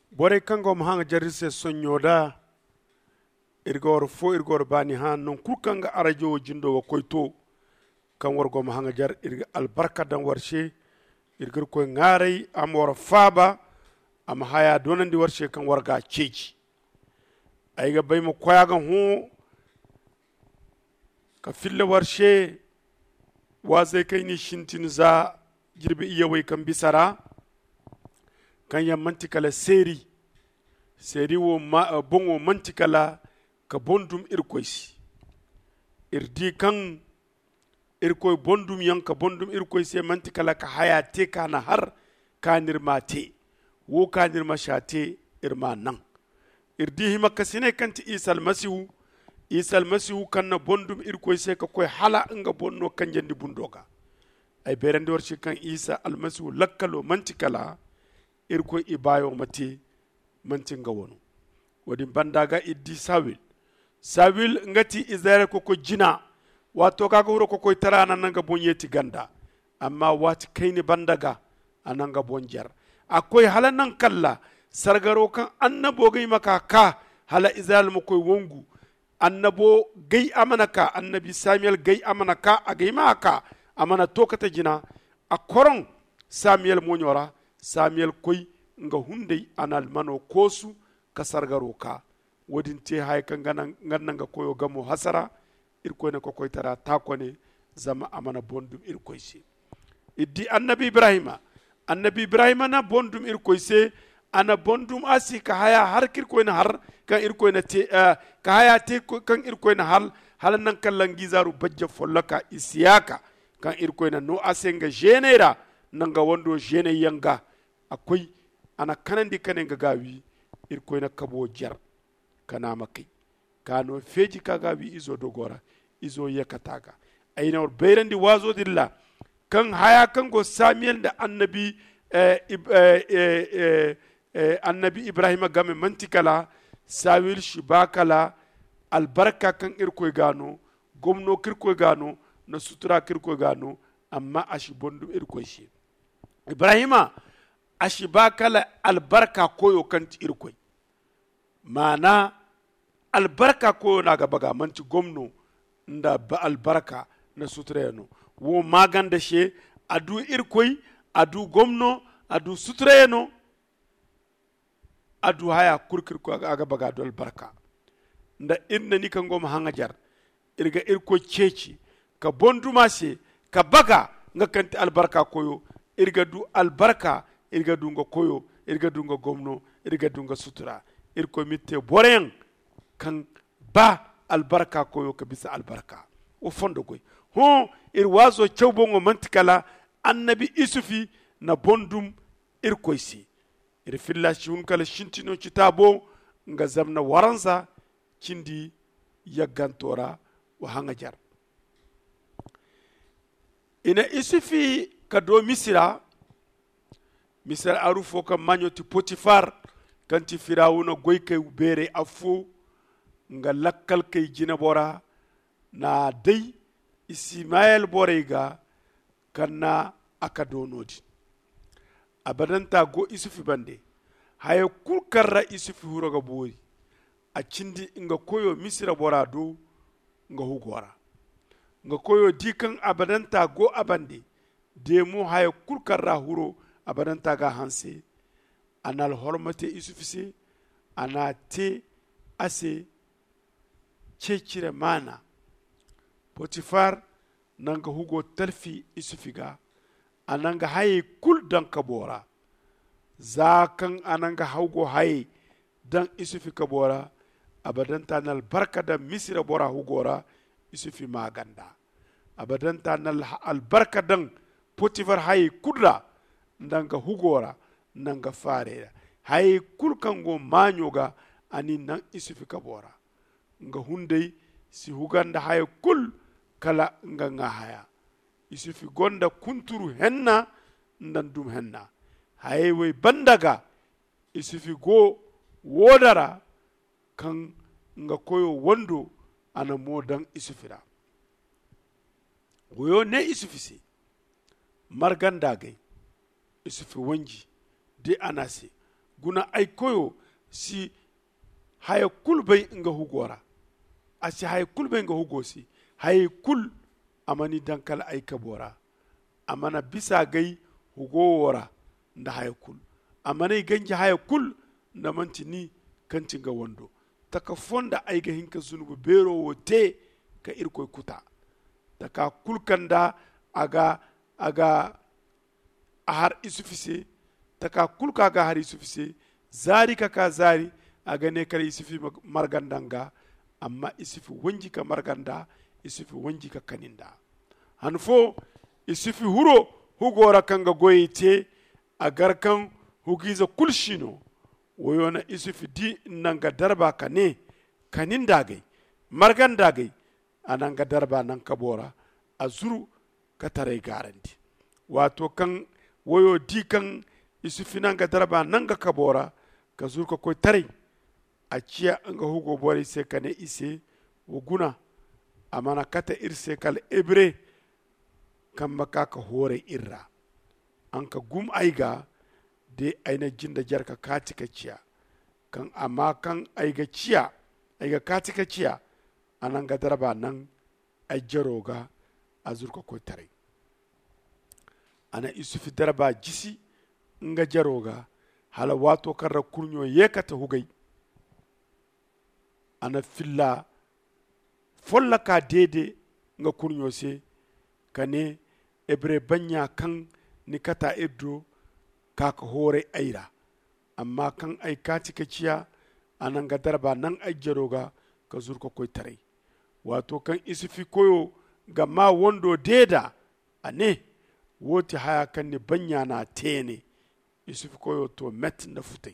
bore kango mahanga jarise sonyoda irgor fo irgor bani han non kurkanga arajo jindo wa koyto kan wargo mahanga jar irga albarka dan warshe irgir koy ngaray am wara faba am haya donandi warshe kan warga ceji ayga baymo koyaga hu ka fille warshe wazai kai ni shintin za girbi iya wai kan bisara kan ya mantikala seri wo bongo mantikala ka bondum irkoisi irdi kan irkoy bondum yan ka bondum irkoisi mantikala ka hayate kana har kanir mate wo kanir mashate irma nan irdi hima kasine kanti isal masihu kanna bondum irkoisi ka koy hala nga bonno kanjandi bundoga ay berende warci kan isa almasihu lakkalo mantikala irkoy ibayo mate mantinga wono wadi bandaga iddi sawil ngati izare ko jina wato kaga wuro ko tarana nanga bonyeti ganda amma wati kaini bandaga ananga bonjar akoy hala nan kalla sargaro kan annabo gai maka ka hala izal mo koy wongu annabo gai amanaka annabi samuel gai amanaka agai maka amana tokata jina a koron samuel monyora samuel koy nga hunde anal mano kosu ka sargaro ka wadinte hay kan gananga koyo gamo hasara irkoy ne ko koy tara takone zama amana bondum irkoy se iddi annabi ibrahima na bondum irkoy se ana bondum asi ka haya har kirkoy na har kan irkoy na te ka haya te kan irkoy na hal nan kallan gizaru bajja follaka isiyaka kan irkoy na no asenga genera nanga wondo gene yanga akoy ana kanandi kanenga gawi irkoy na kabo jar kana makai kano feji kaga wi izo dogora izo yakataga ayna or beyrandi wazo dilla kan haya kan go samuel da annabi annabi ibrahima game mantikala sawil shibakala albarka kan irkoy gano gomno kirkoy gano na sutura kirkoy gano amma ashi bondu irkoy shi ibrahima ashi bakala albarka koyo kan irkoy mana albarka koyo na gabaga manti gomno nda ba albarka na sutreno wo maganda she adu irkoy adu gomno adu sutreno adu haya kurkir ko aga baga do albarka nda inna ni kan goma hanga jar irga irko ceci ka bonduma se ka baga nga kanti albarka koyo irga du albarka irga du nga koyo irga du nga gomno irga du nga sutura irko mitte boren kan ba albarka koyo ka bisa albarka o fondo koy ho wazo chawbongo mantikala annabi isufi na bondum irkoisi filla shun kala shintino kitabo nga zamna waranza kindi yaggantora wa hanga jar ina isufi kado misira arufo ka manyoti potifar kanti firawuna goyke bere afu nga lakkal kay jina bora na dai ismael borega kanna akadonodi abadanta go isufi bande haya kulkarra isufi huroga bori a cindi nga koyo misira borado nga hugora nga koyo dikan abadanta go abande demo haya kulkarra huro abadanta ga hanse anal hormate isufi se anate ase cecire mana potifar nanga hugo talfi isufiga ananga haye kul dan kabora zakan ananga haugo haye dan isufi kabora abadan tanal barka da misira bora hugora isufi maganda abadan tanal albarka dan potifar haye kudra ndanga hugora nanga farera haye kul kango manyoga ani nan isufi kabora nga hundey si huganda haye kul kala nga haya isufi gonda kunturu henna ndandum henna haywe bandaga isufi go wodara kan nga koyo wondo ana modan isufira goyo ne isufisi marganda gai isufi wanji de anase guna ay koyo si haya kulbay nga hugora asi haya kulbay nga hugosi haya kul amani dankal ay kabora amana bisa gai hugowora nda haya kul amana ganji haya kul nda mantini kanci ga wando taka fonda ay ga hinka zunubu bero wote ka irkoy kuta taka kulkanda aga ahar isufise taka kulka ga har isufise zari ka zari aga ne kare isufi margandanga amma isufi wanji ka marganda isufi wanji ka kaninda hanfo isufi huro hugora kanga goyite agarkan hugiza kulshino woyona isufi di nanga darba kane kaninda gai marganda gai ananga darba nan kabora azuru ka tare garanti wato kan woyo di kan isufi nanga darba nanga kabora ka zuru ka koy tare a ciya nga hugo bori se kane ise wuguna amana kata irse kal ebre kan makaka hore irra an ka gum aiga de aina jinda jarka katika ciya kan amma kan aiga ciya aiga katika ciya anan ga daraba nan ai jaroga a zurka ko tare ana isufi daraba jisi nga jaroga hala wato karra kurnyo yekata hugai ana filla folla ka dede nga kurnyo se kane ebre banya kan ni kata eddo kaka hore aira amma kan ai kati kaciya anan ga darba nan ai jaroga ka zurka koy tare wato kan isufi koyo ga ma wondo deda ane woti haya kan ni banya na tene isufi koyo to met na futai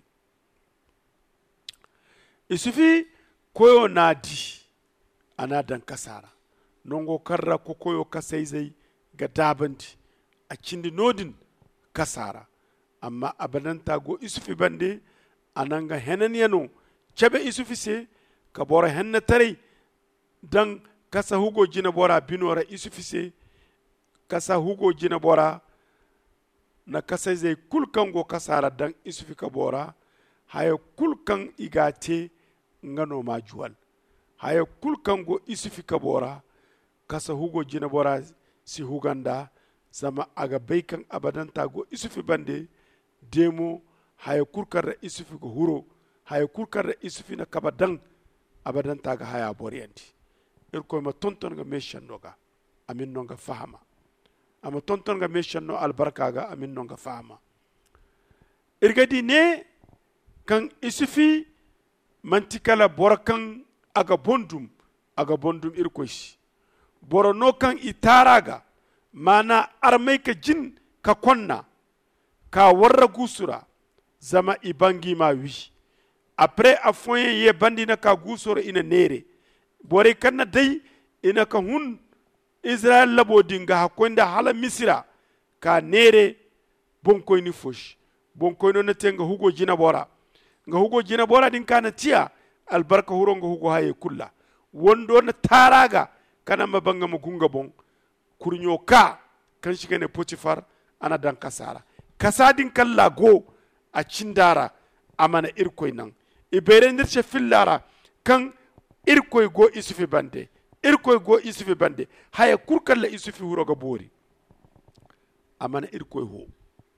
isufi koyo na di ana dan kasara nongo karra ko koyo kasaizai ga dabanti a cindi nodin kasara amma abadan tago isufi bande ananga henan yano cebe isufi se ka bora henna tare dan kasa hugo jina bora binora isufi se kasa hugo jina bora na kasa zai kulkan go kasara dan isufi ka bora haya kulkan igate ngano majuwal haya kulkan go isufi ka bora kasa hugo jina bora si huganda zama aga baikan abadan tago isufi bande demo haya kurkar da isufi go huro haya kurkar da isufi na kabadan abadan taga haya boriyanti irko ma tonton ga meshan noga amin nonga fahama ama tonton ga meshan no albarka ga amin nonga fahama irgadi ne kan isufi mantikala borakan aga bondum irko shi borono kan itaraga mana armai ka jin ka konna ka warra gusura zama ibangi ma wi après a foye ye bandina ka gusura ina nere bore kanna dai ina ka hun israel labo dinga hakonda hala misira ka nere bonkoy ni fosh bonkoy no tenga hugo jina bora nga hugo jina bora din kana tiya albarka huro nga hugo haye kulla wondo na taraga kana mabanga mugunga bon kurnyo ka kan shiga ne potifar ana dan kasara kasadin kalla go a cindara amana irkoy nan ibere ndirce fillara kan irkoy go isufi bande haya kurkalla isufi huroga bori amana irkoy ho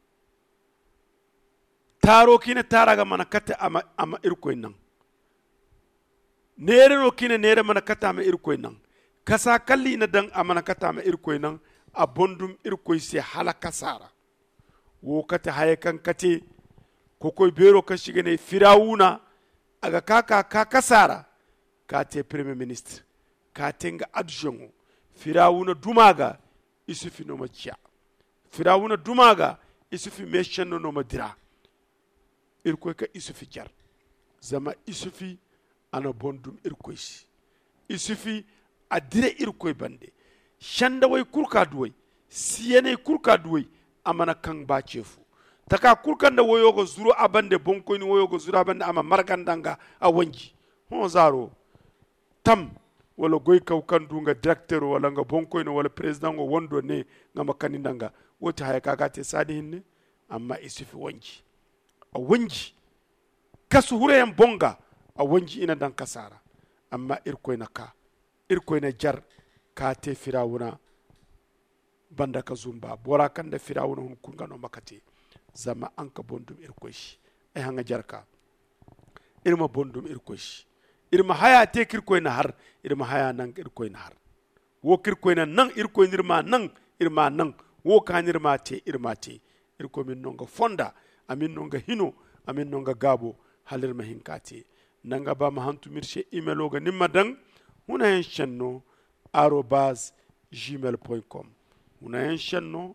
taro kina taraga mana kata ama irkoy nan nere no kina nere mana kata ama irkoy nan kasa kalli na dan amana kata ama irkoy nan a bondum irkoy se hala kasara wo kata haya kan kate kokoy bero ka shigane firawuna aga ka kasara ka te premier ministre ka tenga adjoint firawuna dumaga isufi no macia firawuna dumaga isufi meshan no madira irkoy ka isufi jar zama isufi ana bondum irkoy si isufi adire irkoy bande shanda way kurka duway siyene kurka duway amana kan ba cefu taka kurkan da woyogo zuru abande bonkoy ni woyogo zuru abande ama margandanga a wanji hon zaro tam wala goy kaw kan dunga directeur wala nga bonkoy no wala president ngo wondo ne ngama kanindanga woti haya kagate sadi hinne amma isufi wanji a wanji kasu hureyan bonga a wanji ina dan kasara amma irkoyna ka irkoyna jar ka te firawuna banda ka zumba bora kan da firawuna hun kungano makate zama an ka bondum irkoshi ai hanga jarka irma bondum irkoshi irma haya te kirkoyna har irma haya nan irkoyna har wo kirkoyna nan irkoynirma nan irma nan wo kanirma te irma te irko min nonga fonda amin nonga hino amin nonga gabo halirma hinkate nanga ba ma hantu mirshe email nimma dan huna hen shenno @gmail.com huna hen shenno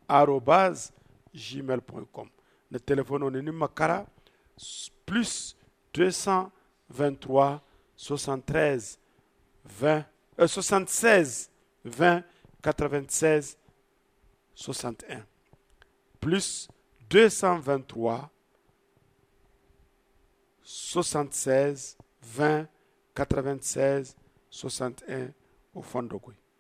@gmail.com le téléphone on nimma kara plus 223 73 20 76 20 96 61 plus 223 76 20 96 61 au fond de quoi.